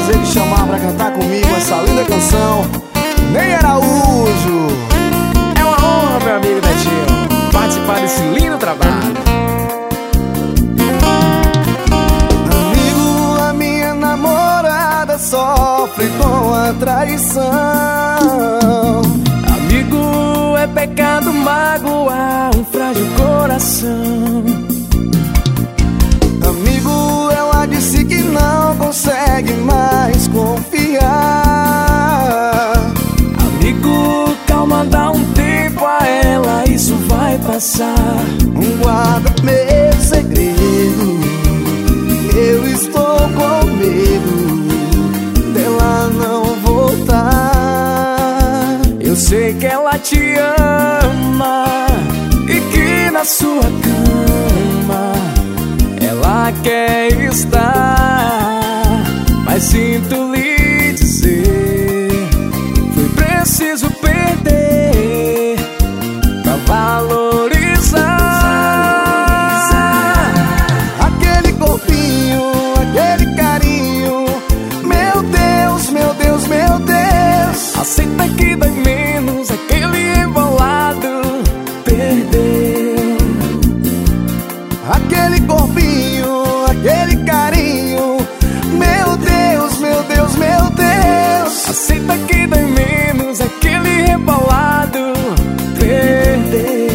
prazer de chamar pra cantar comigo essa linda canção, Ney Araújo. É uma honra, meu amigo Netinho, participar desse lindo trabalho. Amigo, a minha namorada sofre com a traição. Amigo, é pecado magoar um frágil coração. Amigo, ela disse que não consegue mais confiar. Amigo, calma, dá um tempo a ela, isso vai passar. Guarda meu segredo, eu estou com medo dela não voltar. Eu sei que ela te ama e que na sua cama ela quer estar, mas sinto lhe dizer, foi preciso perder pra valorizar aquele corpinho, aquele carinho. Meu Deus, meu Deus, meu Deus. Aceita que dói menos aquele embolado perdeu. Aquele corpinho, aquele carinho. Meu Deus, meu Deus, meu Deus. Aceita que dói menos aquele embolado perdeu.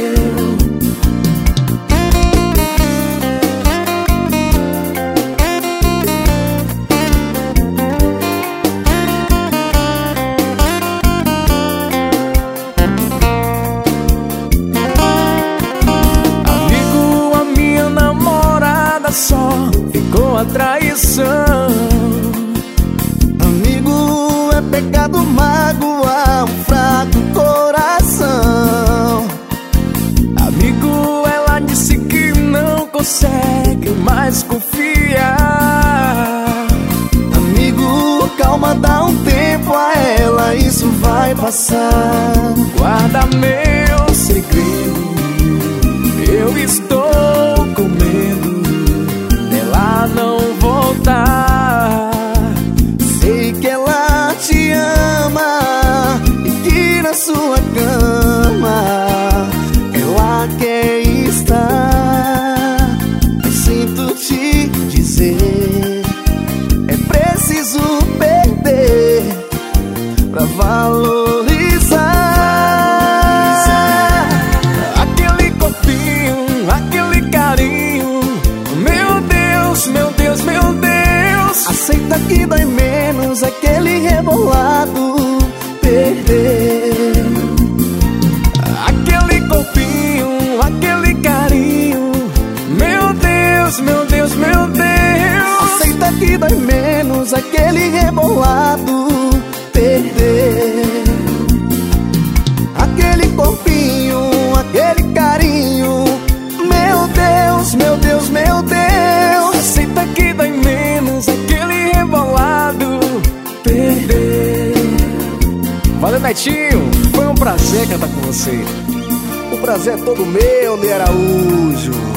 Só ficou a traição. Amigo, é pecado magoar um fraco coração. Amigo, ela disse que não consegue mais confiar. Amigo, calma, dá um tempo a ela, isso vai passar. Guarda meu segredo, eu estou com medo dela não voltar. Sei que ela te ama e que na sua cama ela quer estar. Eu sinto te dizer, é preciso perder pra valorizar aquele corpinho, aquele carinho. Meu Deus, meu Deus, meu Deus. Aceita que dói menos aquele rebolado perder. Aquele corpinho, aquele carinho. Meu Deus, meu Deus, meu Deus. Aceita que dói menos aquele rebolado perder. Aquele corpinho, aquele carinho. Meu Deus, meu Deus, meu Deus. Aceita que dói menos aquele rebolado perder. Valeu, Netinho, foi um prazer cantar com você. O prazer é todo meu, Ney Araújo.